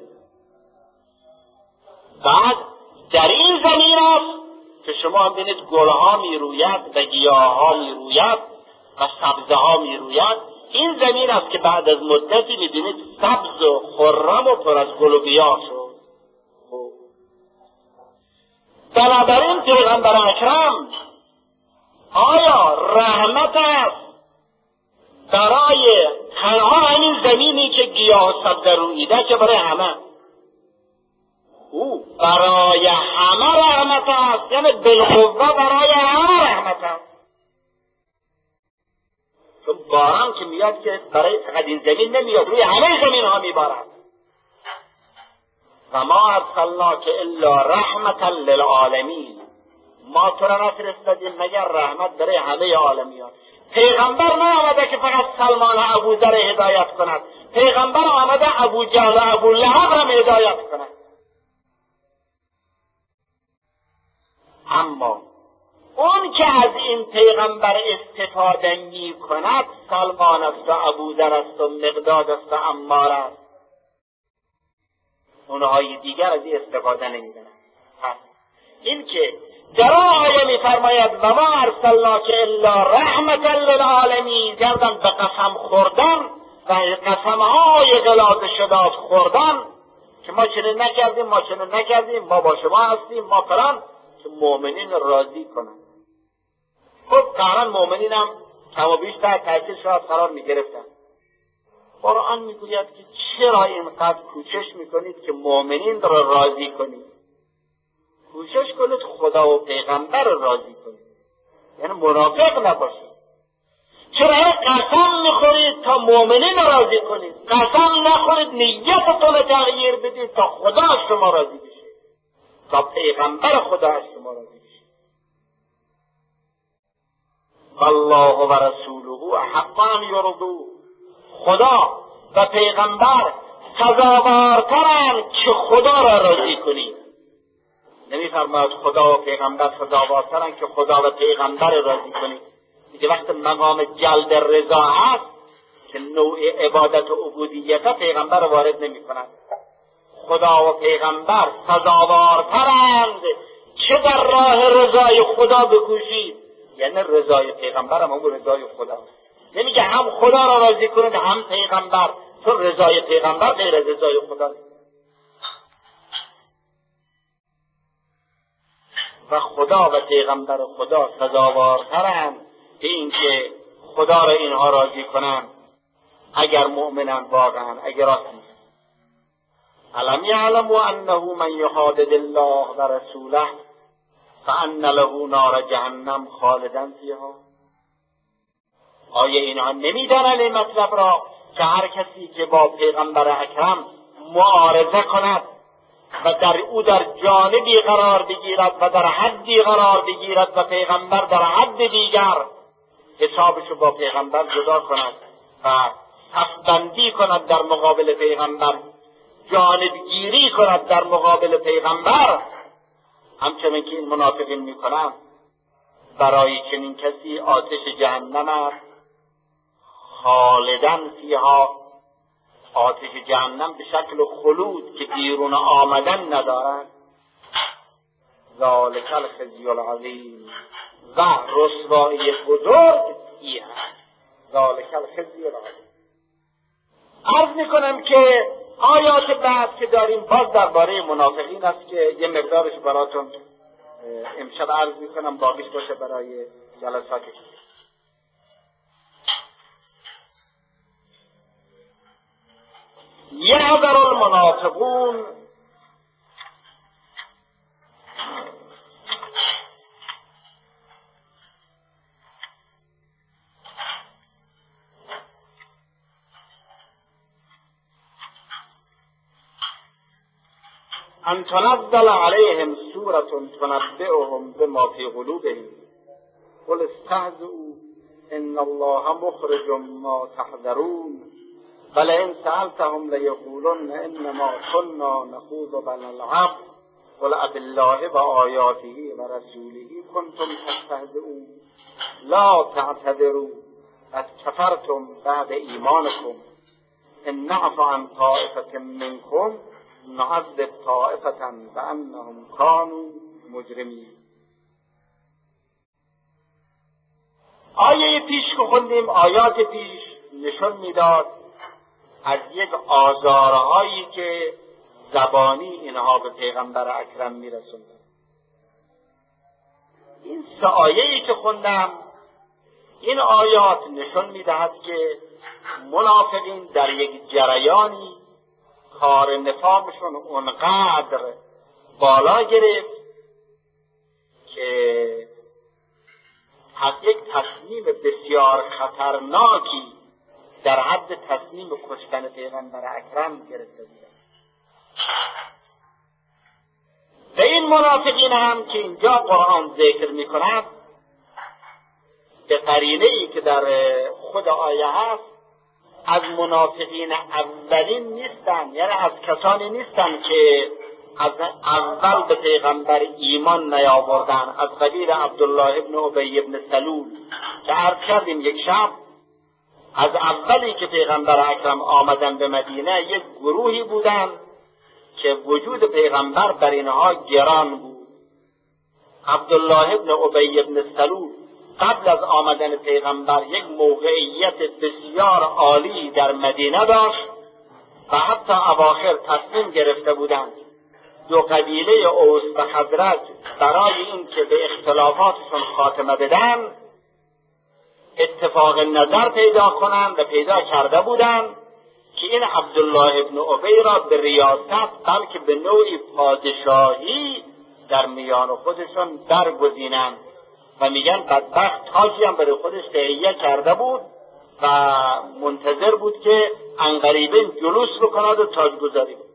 بعد در این زمین است که شما هم بینید گلها میروید و گیاها میروید و سبزه ها میروید. این زمین است که بعد از مدتی میبینید سبز و خرم و پر از گل و گیاه شد. بنابراین پیغمبر اکرم آیا رحمت است برای تنها همین زمینی که گیاه و سبزه رویده که برای همه؟ او برای همه رحمت است، یعنی بالقوه برای همه رحمت است. چون باران که میاد که برای فقط این زمین نمیاد، روی همه زمین ها میبارد. و ما ارسلناک الا رحمتا للعالمین، ما تو را نفرستادیم مگر رحمت برای همه عالمیان. پیغمبر نه آمده که فقط سلمان و ابوذر هدایت کند، پیغمبر آمده ابو جهل و ابو لهب را هدایت کند. اما اون که از این پیغمبر استفاده می کند سلمان است و ابوذر است و مقداد است و عمار است، اونهای دیگر از این استفاده نمی کنند. این که در آیه می فرماید و ما ارسلناک الا رحمتا للعالمین، گردن به قسم خوردن و قسمهای غلاظ شداد خوردن که ما چنین نکردیم، ما چنین نکردیم، ما با شما هستیم، ما فلان، که مؤمنین راضی کنند. خب قهران مؤمنین هم کم و بیش تحت تاثیر شاید قرار می گرفتن. قرآن می گوید که چرا اینقدر کوشش می کنید که مؤمنین را راضی کنید؟ کوشش کنید خدا و پیغمبر را راضی کنید، یعنی منافق نباشید. چرا قسم می خورید تا مؤمنین را راضی کنید؟ قسم نخورید نیتتون را تغییر بدید تا خدا از شما راضی بشه، تا پیغمبر خدا از شما راضی بشه. والله و رسوله احق ان یرضوه، خدا و پیغمبر سزاوارترند که خدا را راضی کنید. نمی‌فرماید خدا و پیغمبر سزاوارترند که خدا و پیغمبر راضی کنید. دیگه وقت مقام جلب رضا هست که نوع عبادت و عبودیت پیغمبر وارد نمی‌کند. خدا و پیغمبر سزاوارترند که در راه رضای خدا بکوشید، یعنی رضای پیغمبر هم همون رضای خدا. نمیگه هم خدا را راضی کنید هم پیغمبر، چون رضای پیغمبر غیر از رضای خدا. و خدا و پیغمبر خدا سزاوارترند به این که خدا را اینها راضی کنند اگر مؤمنن واقعا، اگر راست نیست. الم یعلموا انه من یحادد الله و رسوله فان له نار جهنم خالدا فیها. آیا اینها نمیدانند این مطلب را که هر کسی که با پیغمبر اکرم معارضه کند و در او در جانبی قرار بگیرد و در حدی قرار بگیرد و پیغمبر در حد دیگر، حسابشو با پیغمبر جدا کند و صفبندی کند در مقابل پیغمبر، جانبگیری کند در مقابل پیغمبر، همچنین که این منافقین میکنند، برای چنین کسی آتش جهنم است خالداً فیها. آتش جهنم به شکل خلود که بیرون آمدن ندارد. ذالک الخزی العظیم، و رسوایی بزرگ این است. ذالک الخزی العظیم. عرض میکنم که آیات بعد که داریم باز درباره منافقین است که یه مقدارش براتون امشب عرض میکنم، باقیش باشه برای جلسات دیگه. یحذر المنافقون ان تنزل عليهم سورة تنبئهم بما في قلوبهم قل استهزئوا ان الله مخرج ما تحذرون ولئن سألتهم ليقولن انما كنا نخوض ونلعب قل أبالله وآياته ورسوله كنتم تستهزئون لا تعتذروا قد كفرتم بعد ایمانكم ان نعف عن طائفة منكم نعذب طائفة بأنهم كانوا مجرمین. آیه پیش که خوندیم، آیات پیش نشون میداد از یک آزارهایی که زبانی اینها به پیغمبر اکرم میرسوندن. این سه آیه‌ای که خوندم، این آیات نشون میدهد که منافقین در یک جریانی کار نفاقشون اونقدر بالا گرفت که یک تصمیم بسیار خطرناکی در حد تصمیم کشتن پیغمبر اکرم گرفته بودند. و این منافقین هم که اینجا قرآن ذکر می کند به قرینه‌ای که در خود آیه هست، از منافقین اولین نیستن، یعنی از کسانی نیستن که از اول به پیغمبر ایمان نیاوردن، از قبیل عبدالله ابن ابی ابن سلول که عرض کردیم یک شب از اولی که پیغمبر اکرم آمدن به مدینه یک گروهی بودن که وجود پیغمبر بر اینها گران بود. عبدالله ابن ابی ابن سلول قبل از آمدن پیغمبر یک موقعیت بسیار عالی در مدینه داشت و حتی اواخر تصمیم گرفته بودند دو قبیله اوس و خزرج برای این که به اختلافاتشون خاتمه بدن اتفاق نظر پیدا کنند و پیدا کرده بودند که این عبدالله ابن ابی را به ریاست بلکه به نوعی پادشاهی در میان خودشون برگزینند و میگن بدبخت تاجی هم برای خودش تهیه کرده بود و منتظر بود که عنقریبین جلوس بکند و تاجگذاری بود.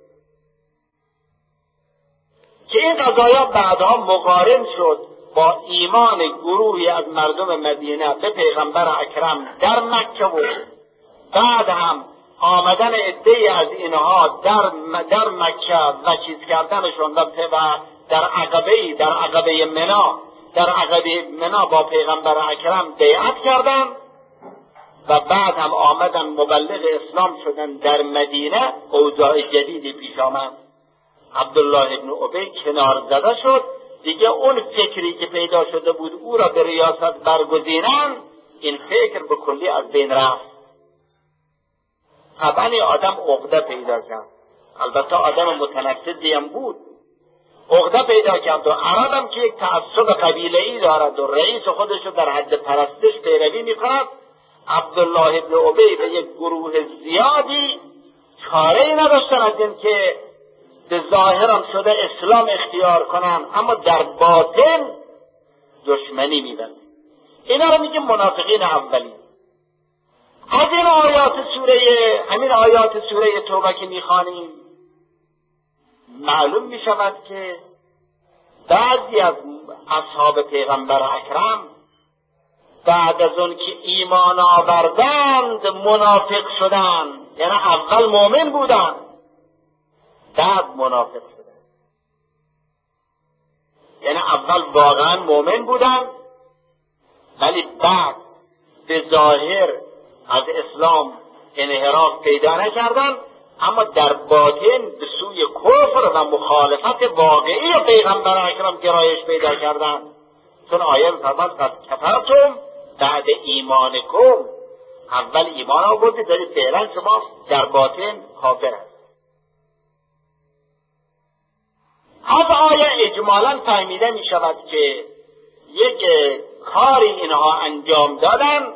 که این قضایا بعدها مقارن شد با ایمان گروهی از مردم مدینه به پیغمبر اکرم در مکه بود. بعد هم آمدن عده‌ای از اینها در در مکه و چیز کردنشون و در عقبه در عقبه منا در عقبه منا با پیغمبر اکرم بیعت کردن و بعد هم آمدن مبلغ اسلام شدن در مدینه. اوضاع جدیدی پیش آمد. عبدالله ابن ابی کنار زده شد، دیگه اون فکری که پیدا شده بود او را به ریاست برگزینن، این فکر به کلی از بین رفت. طبعا آدم عقده پیدا کرد، البته آدم متنفذی هم بود، عقده پیدا کرد و عرب هم که یک تعصب قبیله‌ای دارد و رئیس خودش در حد پرستش پیروی میکند، عبدالله ابن ابی به یک گروه زیادی چاره‌ای نداشتن از این که به ظاهرم شده اسلام اختیار کنن اما در باطن دشمنی میدن. اینا رو میگه منافقین اولی. از این آیات سوره همین آیات سوره توبه که میخوانیم معلوم میشود که بعضی از اصحاب پیغمبر اکرم بعد از اون که ایمان آوردند منافق شدند، یعنی اول مؤمن بودند بعد منافق شدند. یعنی اول واقعا مؤمن بودند ولی بعد به ظاهر از اسلام انحراف پیدا نکردند، اما در باطن به سوی کفر و مخالفت واقعی پیغمبر اکرم گرایش پیدا کردند. چون آیه فرمود قد کفرتم بعد ایمانکم، اول ایمان آوردید ولی فعلا شما در باطن کافر هست. از آیه اجمالا فهمیده می شود که یک کاری اینها انجام دادن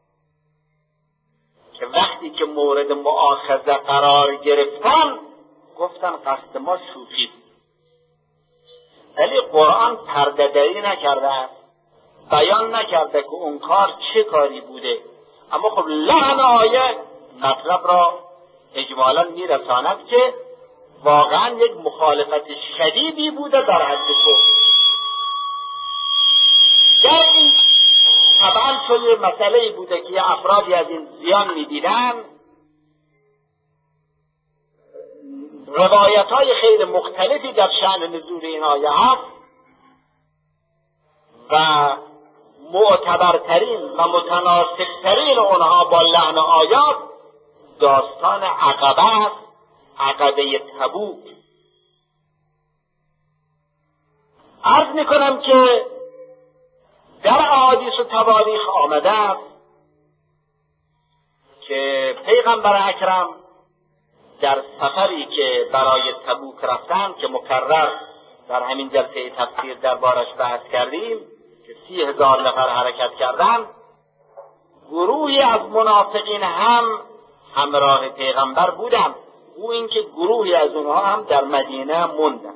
که وقتی که مورد مؤاخذه قرار گرفتن گفتن قصد ما شوخی بود. ولی قرآن پرده دری نکرده است، بیان نکرده که اون کار چه کاری بوده، اما خب لحن آیه مطلب را اجمالا میرساند که واقعا یک مخالفت شدیدی بوده در حد کفر. در این طبعا چون یه مسئله بوده که افرادی از این زیان میدیدن، روایت های خیلی مختلفی در شأن نزول این آیه هست و معتبرترین و متناسبترین اونها با لحن آیات داستان عقبه است، عقبه تبوک. عرض میکنم که در احادیث و تواریخ آمده است که پیغمبر اکرم در سفری که برای تبوک رفتن که مکرر در همین جلسه تفسیر دربارش بحث کردیم که سی هزار نفر حرکت کردن، گروهی از منافقین هم همراه پیغمبر بودند، او اینکه گروهی از اونها هم در مدینه موندن.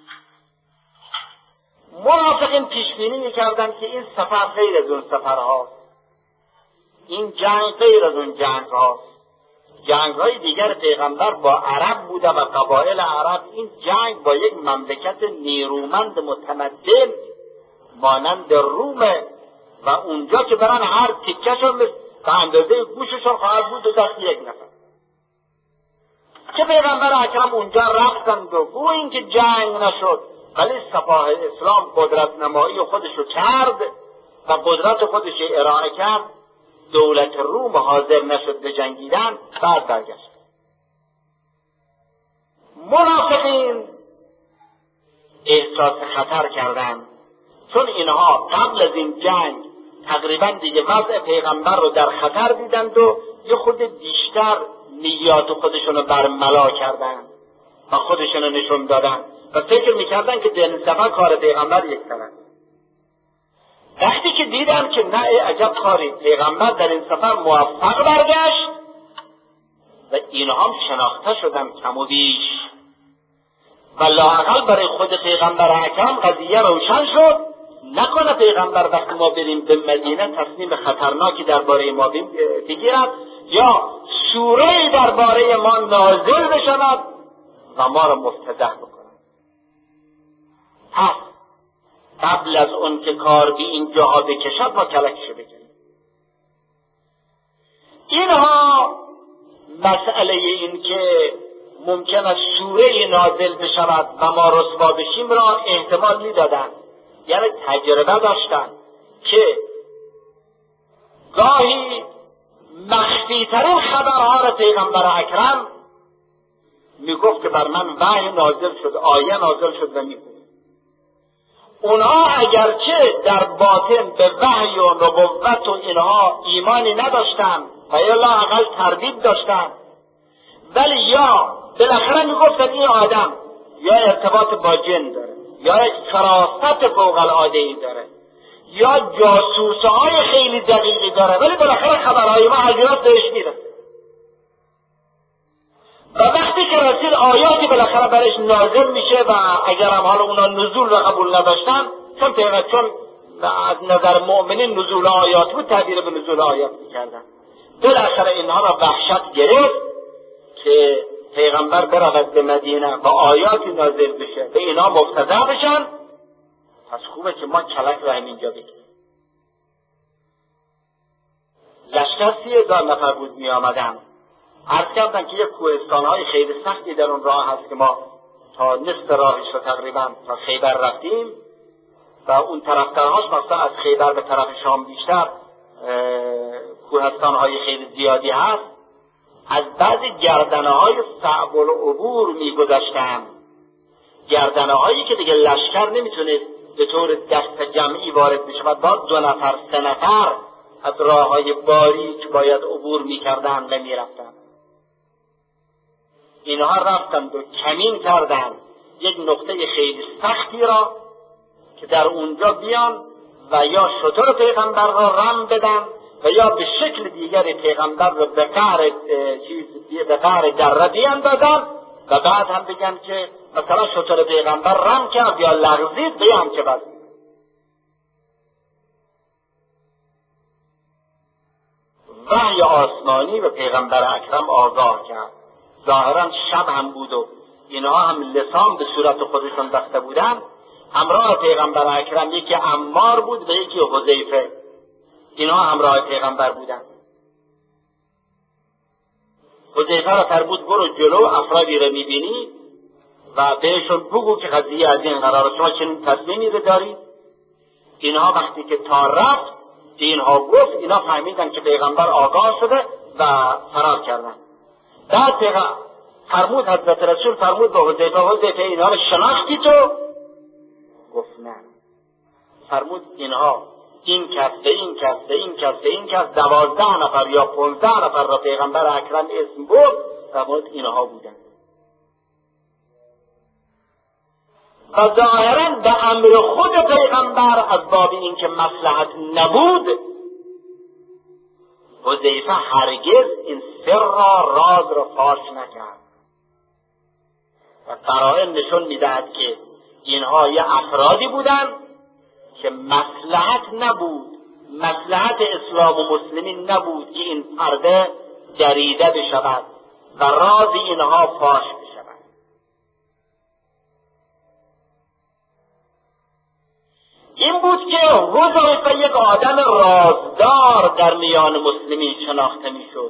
منافقین پیش بینی می‌کردند که این سفر غیر از اون سفرهاست، این جنگ غیر از اون جنگ هاست. جنگ های دیگر پیغمبر با عرب بوده و قبایل عرب، این جنگ با یک مملکت نیرومند متمدن مانند رومه و اونجا که برن هر تیکه‌شون به اندازه گوششون خواهد بود و دست یک نفر. که پیغمبر اکرم اونجا رفتند و گو این که جنگ نشد، ولی سپاه اسلام قدرت نمایی خودشو کرد و قدرت خودش ارائه کرد، دولت روم حاضر نشد به جنگیدن، بعد برگشت. منافقین احساس خطر کردند، چون اینها قبل از این جنگ تقریبا دیگه وضع پیغمبر رو در خطر دیدند و یه خود بیشتر نیات خودشونو برملا کردند و خودشونو نشون دادن و فکر میکردن که در سفر کار پیغمبر یک طرف. وقتی که دیدن که نه عجب کاری، پیغمبر در این سفر موفق برگشت و اینها هم شناخته شدن کم و بیش و لااقل برای خود پیغمبر اکرم قضیه روشن شد، نکنه پیغمبر وقتی ما بریم به مدینه تصمیم خطرناکی درباره ما بگیرد یا سوره‌ای درباره ما نازل بشود و ما را مفتضح بکنه. پس قبل از اون که کار به این جاها بکشد ما کلکشو بکنیم. اینها مسئله این که ممکن است سوره نازل بشود و ما رسوا بشیم را احتمال میدادند، یعنی تجربه داشتند که گاهی مخفی ترین خبرها را پیغمبر اکرم میگفت که بر من وحی نازل شد، آیه نازل شد و میگفت. اونها اگرچه در باطن به وحی و نبوت و اینها ایمانی نداشتند و یا لااقل تردید داشتند، ولی یا بالاخره میگفتن این آدم یا ارتباط با جن داره یا یک فراست فوق العاده ای داره یا جاسوسه های خیلی دقیقی داره، ولی بالاخره خبرهای ما حضرات بهش میرسه و وقتی که رسید آیاتی بالاخره برش نازل میشه و اگر هم حالا اونا نزول را قبول نداشتن، چون پیغمبر چون از نظر مؤمنین نزول آیات بود تعبیر به نزول آیات میکردن، بالاخره اینها را وحشت گرفت که پیغمبر برود به مدینه و آیاتی نازل بشه به اینا مفتضح بشن، پس خوبه که ما کلک را همینجا بگیریم. لشکر سی هزار نفر بود می آمدن. عرض کردن که یک کوهستان‌های خیلی سختی در اون راه هست که ما تا نصف راهش رو تقریبا تا خیبر رفتیم و اون طرفترهاش مثلا از خیبر به طرف شام بیشتر کوهستان‌های خیلی زیادی هست. از بعضی گردنه‌های صعب العبور می‌گذشتند، گردنه‌هایی که دیگه لشکر نمیتونه به طور دست جمعی وارد بشه و باز دو نفر سه نفر از راه‌های باریک باید عبور می‌کردند و می‌رفتند. اینها رفتند و کمین کردند یک نقطه خیلی سختی را که در اونجا بیان و یا شتر پیغمبر را رم بدن و یا به شکل دیگری پیغمبر را به قعر چیز به قعر دره بیاندازن و بعد هم بگن که مثلا شتر پیغمبر رم کرد یا لغزید به هم که بس. وحی آسمانی به پیغمبر اکرم آگاه کرد. ظاهرا شب هم بود و اینها هم لسان به صورت خودشون بسته بودن. همراه پیغمبر اکرم یکی عمار بود و یکی حذیفه. اینها همراه پیغمبر بودن. حذیفه را فرمود برو جلو، افرادی را میبینی و بهشون بگو که قضیه از این قرار، شما چنین تصمیمی رو دارید. اینها وقتی که تا رفت اینها گفت، اینا فهمیدن که پیغمبر آگاه شده و فرار کردن. بعد پیغمبر فرمود، حضرت رسول فرمود به حذیفه حذیفه اینها رو شناختی تو؟ گفت نه. فرمود اینها این کس به این کس به این کس به این کس دوازده نفر یا پانزده نفر را پیغمبر اکرم اسم برد. فرمود اینها بودن. و ظاهرا به امر خود پیغمبر از باب این که مصلحت نبود، حذیفه هرگز این سر را راز را فاش نکرد و قرائن نشون میدهد که اینها یه افرادی بودند که مصلحت نبود، مصلحت اسلام و مسلمین نبود که این پرده دریده بشود و راز اینها فاش بشود. این بود که حذیفه یک آدم رازدار در میان مسلمین شناخته میشد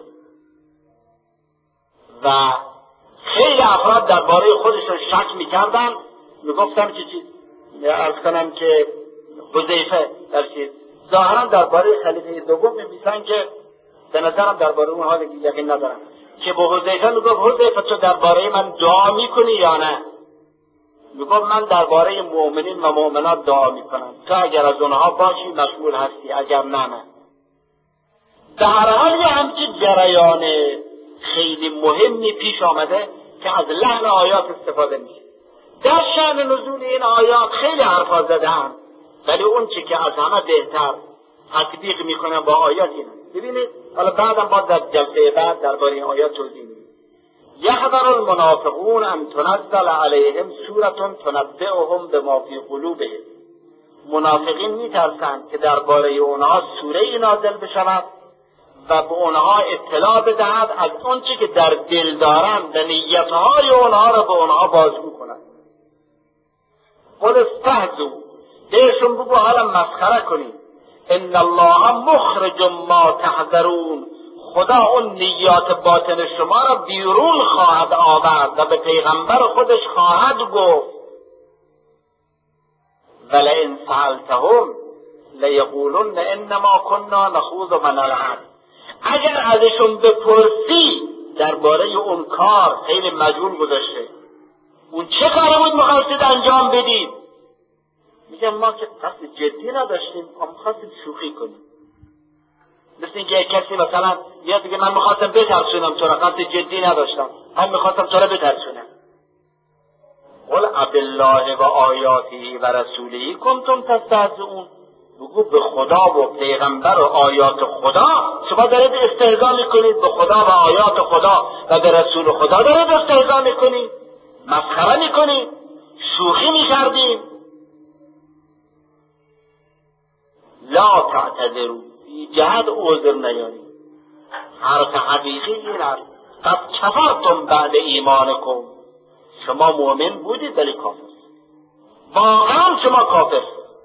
و خیلی افراد درباره خودشون شک میکردن، میگفتن که چیز عرض کنم که حذیفه در چیز ظاهرا درباره خلیفه دوم میگن که به نظرم درباره اون حال یقین ندارم که به حذیفه میگفت حذیفه تو درباره من دعا میکنی یا نه؟ میگفت من درباره مؤمنین و مؤمنات دعا میکنم، تو اگر از اونها باشی مشمول هستی، اگر نه نه. در هر حال یه همچین جریان خیلی مهمی پیش آمده که از لحن آیات استفاده میشه. در شأن نزول این آیات خیلی حرفا زده‌اند، ولی اون چی که از همه بهتر تطبیق میکنه با آیات اینه. ببینید حالا بعدم باز در جلسه بعد درباره این آیات توضیح میدیم. یحذر المنافقون ان تنزل علیهم سورة تنبئهم بما فی قلوبهم. منافقین میترسند که درباره اونها سوره نازل بشود و به اونها اطلاع بدهد از اون چی که در دل دارند و نیتهای اونها را به اونها بازگو کند. قل استهزوا، بهشون بگو حالا مسخره کنید. ان الله مخرج ما تحذرون، خدا اون نیات باطن شما را بیرون خواهد آورد و به پیغمبر خودش خواهد گفت. ولئن سألتهم لیقولن انما كنا نخوض و نلعب. اگر ازشون بپرسی درباره اون کار، خیلی مجهول گذاشته، اون چه کاری بود میخواستید انجام بدید؟ میگن ما که قصد جدی نداشتیم، ما میخواستیم شوخی کنیم. مثل اینکه کسی مثلا میاد بگه من میخواستم بترسونم تو را، قصد جدی نداشتم، من میخواستم تو را بترسونم. قل عبدالله و آیاته و رسوله کنتم تستهزئون. بگو به خدا و پیغمبر و آیات خدا شما دارید استهزا میکنید، به خدا و آیات خدا و به رسول خدا دارید استهزا میکنید، مسخره میکنید، شوخی میکردید. لا تعتذروا، بی جهت عذر نیارید. حرف حقیقی این است، قد کفرتم بعد ایمانکم، شما مؤمن بودید ولی کافر، واقعا شما کافر.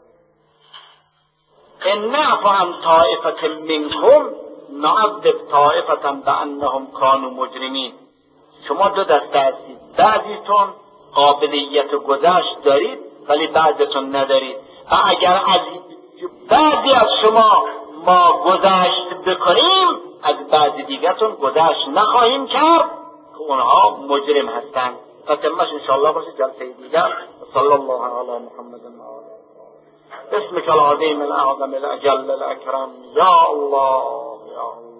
ان نعفو عن طائفة منکم نعذب طائفة بانهم كانوا مجرمین. شما دو دسته هستید، بعضیتون قابلیت گذشت دارید ولی بعضیتون ندارید و اگر از بعضی از شما ما گذشت بکنیم از بعضی دیگرتون گذشت نخواهیم کرد که اونها مجرم هستند. فتمش انشاءالله باشه جلسه دیگر. صلی الله علی محمد و آله اسمك العظیم الاعظم الاجل الاکرم. یا الله یا الله.